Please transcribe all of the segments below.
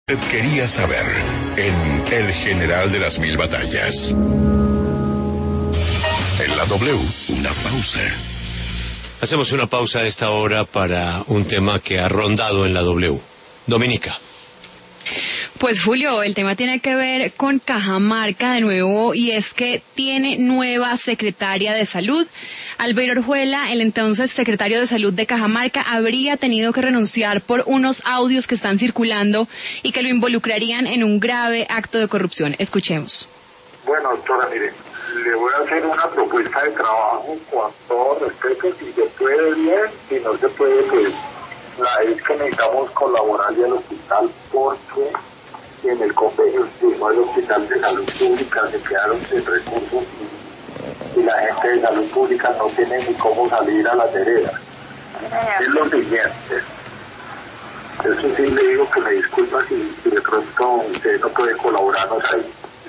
Usted quería saber en El General de las Mil Batallas. En la W, una pausa. Hacemos una pausa a esta hora para un tema que ha rondado en la W. Dominica. Pues Julio, el tema tiene que ver con Cajamarca de nuevo, y es que tiene nueva secretaria de salud. Albeiro Orjuela, el entonces secretario de salud de Cajamarca, habría tenido que renunciar por unos audios que están circulando y que lo involucrarían en un grave acto de corrupción. Escuchemos. Bueno, doctora, mire, le voy a hacer una propuesta de trabajo con todo respeto. Si se puede, bien; si no se puede, pues es que necesitamos colaborar al hospital, porque en el convenio firmó el Hospital de Salud Pública, se quedaron sin recursos y la gente de salud pública no tiene ni cómo salir a la vereda. Es lo siguiente, eso sí le digo que me disculpa si de pronto usted no puede colaborarnos ahí.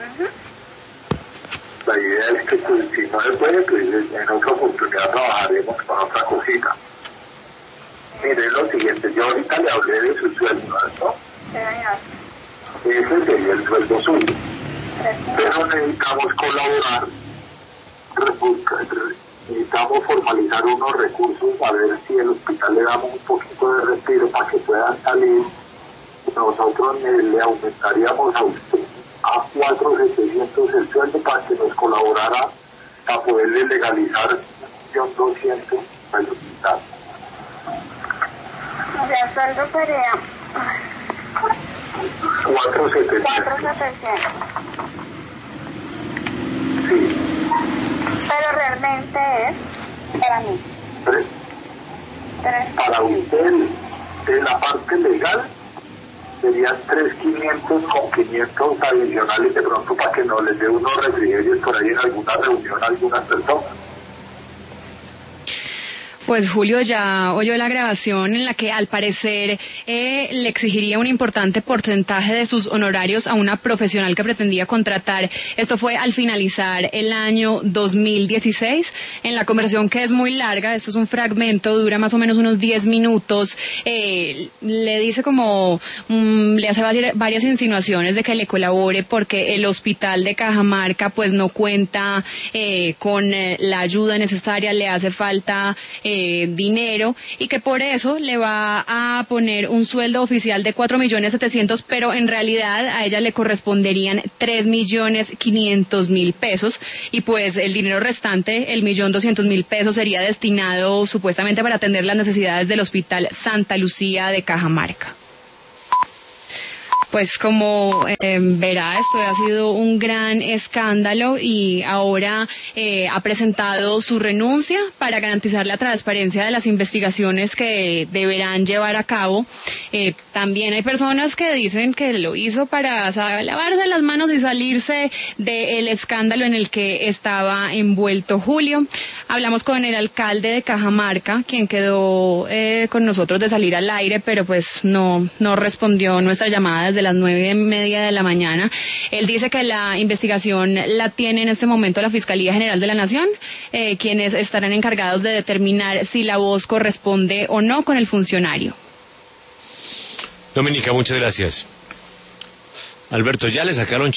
La idea es que pues, si no se puede, pues en otra oportunidad trabajaremos con otra cosita. Mire, es lo siguiente, yo ahorita le hablé de su sueldo, ¿no? Ese sería el sueldo suyo. Pero necesitamos colaborar, necesitamos formalizar unos recursos, a ver si el hospital le damos un poquito de respiro para que puedan salir. Nosotros le aumentaríamos a usted a 4.700.000 el sueldo para que nos colaborara para poderle legalizar 1.200.000 al hospital. O sea, sueldo sería 4.700. 4.700. Sí. Pero realmente es para mí. Para usted, en la parte legal, serían 3.500 con 500 adicionales de pronto para que no les dé unos refrigerios por ahí en alguna reunión a algunas personas. Pues Julio ya oyó la grabación en la que al parecer le exigiría un importante porcentaje de sus honorarios a una profesional que pretendía contratar. Esto fue al finalizar el año 2016. En la conversación, que es muy larga, esto es un fragmento, dura más o menos unos 10 minutos, le dice como, le hace varias insinuaciones de que le colabore porque el hospital de Cajamarca pues no cuenta con la ayuda necesaria, le hace falta dinero, y que por eso le va a poner un sueldo oficial de 4.700.000, pero en realidad a ella le corresponderían 3.500.000 pesos, y pues el dinero restante, el 1.200.000 pesos, sería destinado supuestamente para atender las necesidades del Hospital Santa Lucía de Cajamarca. Pues como verá, esto ha sido un gran escándalo, y ahora ha presentado su renuncia para garantizar la transparencia de las investigaciones que deberán llevar a cabo. También hay personas que dicen que lo hizo para lavarse las manos y salirse del escándalo en el que estaba envuelto Julio. Hablamos con el alcalde de Cajamarca, quien quedó con nosotros de salir al aire, pero pues no respondió nuestra llamada desde las 9:30 de la mañana. Él dice que la investigación la tiene en este momento la Fiscalía General de la Nación, quienes estarán encargados de determinar si la voz corresponde o no con el funcionario. Dominica, muchas gracias. Alberto, ya le sacaron